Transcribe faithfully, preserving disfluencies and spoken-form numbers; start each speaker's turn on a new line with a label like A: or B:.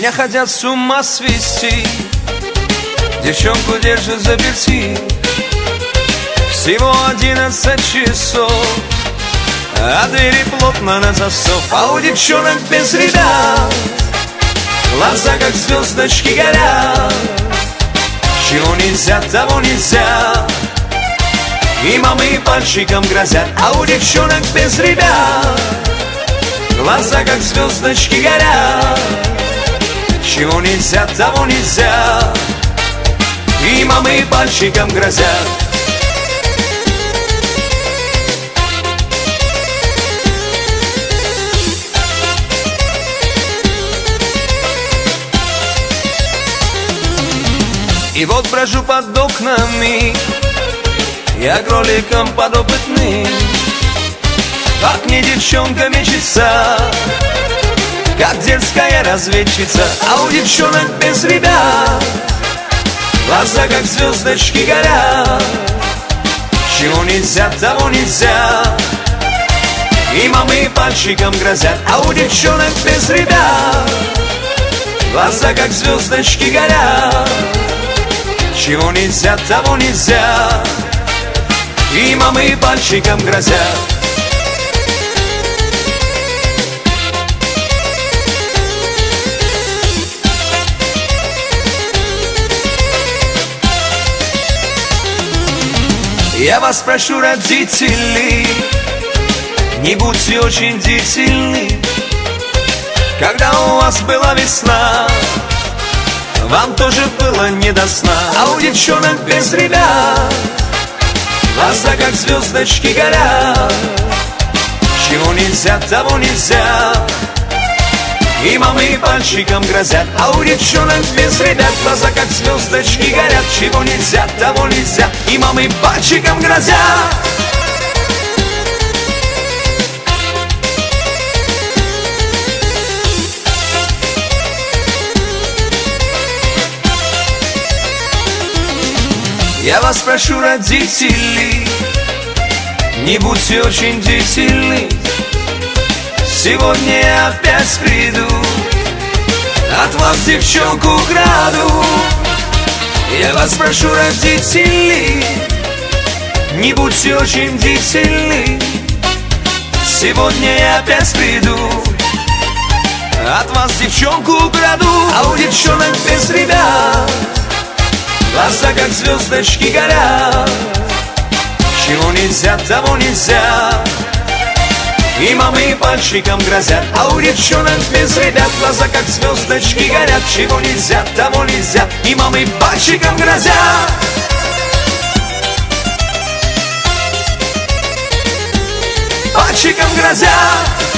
A: Меня хотят с ума свести, девчонку держат заперти. Всего одиннадцать часов, а двери плотно на засов. А у девчонок без ребят глаза как звездочки горят. Чего нельзя, того нельзя, и мамы пальчиком грозят. А у девчонок без ребят глаза как звездочки горят. Чего нельзя, того нельзя, и мамы пальчиком грозят. И вот брожу под окнами, я кроликом подопытный. Как мне девчонка мечется, как дерзкая разведчица. А у девчонок без ребят глаза как звездочки горят. Чего нельзя, того нельзя, и мамы пальчиком грозят. А у девчонок без ребят глаза как звездочки горят. Чего нельзя, того нельзя, и мамы пальчиком грозят. Я вас прошу, родители, не будьте очень длительны. Когда у вас была весна, вам тоже было не до сна. А у девчонок без ребят глаза как звездочки горят. Чего нельзя, того нельзя, и мамы пальчиком грозят. А у девчонок без ребят глаза как звездочки горят. Чего нельзя, того нельзя, и мамы пальчиком грозят. Я вас прошу, родители, не будьте очень длительны. Сегодня я опять приду, от вас девчонку украду. Я вас прошу, родители, не будьте очень длительны. Сегодня я опять приду, от вас девчонку украду. А у девчонок без ребят глаза как звездочки горят. Чего нельзя, того нельзя, и мамы пальчиком грозят. А у девчонок без ребят глаза как звездочки горят. Чего нельзя, того нельзя, и мамы пальчиком грозят. Пальчиком грозят.